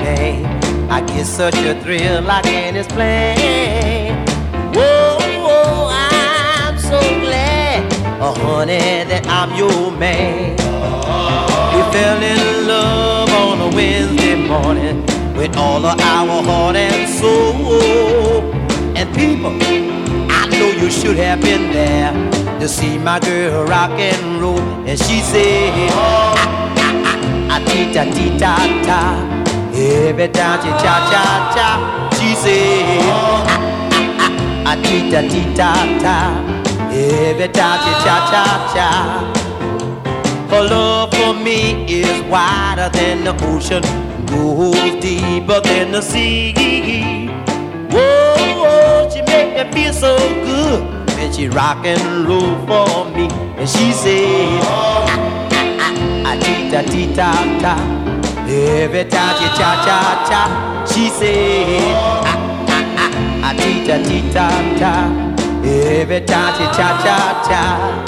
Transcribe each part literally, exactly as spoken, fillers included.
name. I get such a thrill, I can't explain. Whoa, whoa, I'm so glad, oh honey, that I'm your man. We fell in love on a Wednesday morning with all of our heart and soul. And people, I know you should have been there to see my girl rock and roll. And she said, ah, ah, ah, ah, tee-ta-tee-ta-ta. Every time she cha-cha-cha, she said, ah, ah, ah, ah, tee-ta-tee-ta-ta. Every time she cha-cha-cha. Her love for me is wider than the ocean, goes deeper than the sea. Whoa, whoa, she make me feel so good when she rock and roll for me. And she said, ah, ah, ah, ah, tee-ta-tee-ta-ta. Every time she cha-cha-cha, she said, ah, ah, ah, ah, tee-ta-tee-ta-ta. Every time she cha-cha-cha.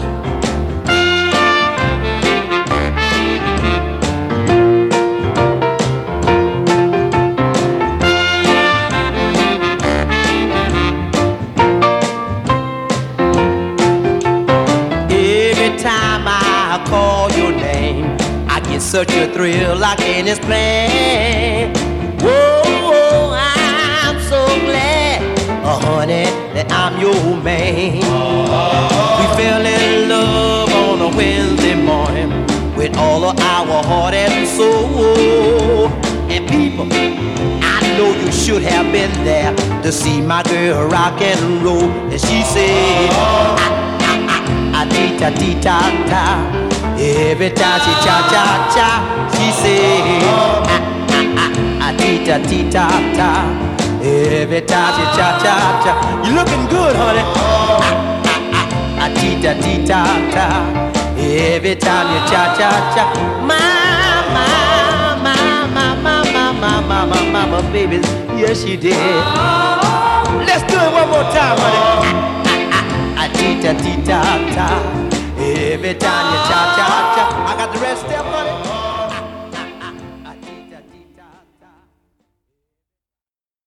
I call your name, I get such a thrill I can't explain. Whoa, whoa, I'm so glad, oh honey, that I'm your man. We fell in love on a Wednesday morning with all of our heart and soul. And people, I know you should have been there to see my girl rock and roll. And she said, ah, ah, tee-ta-tee-ta-ta. Every time she cha-cha-cha, she said, ah, ah, ah, tee-ta-tee-ta-ta. Every time she cha-cha-cha, you looking good, honey. Ah, ah, ah, tee-ta-tee-ta-ta. Every time you cha-cha-cha, my, my, my, my, my, my, my, my, my, my, my babies, yes she did. Let's do it one more time, honey. Ah, ah, ah, tee-ta-tee-ta-ta. Every time you cha-cha-cha, I got the rest step on it.